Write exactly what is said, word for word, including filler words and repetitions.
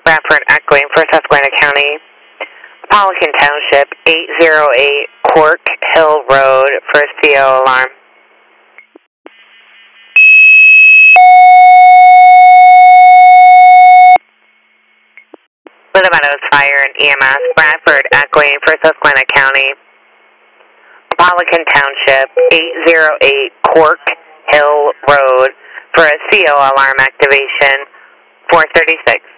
Bradford echoing for Susquehanna County. Pelican Township, eight oh eight Cork Hill Road for a C O alarm. Little Meadows Fire and E M S, Bradford echoing for Susquehanna County. Pelican Township, eight oh eight Cork Hill Road for a C O alarm activation, four thirty-six.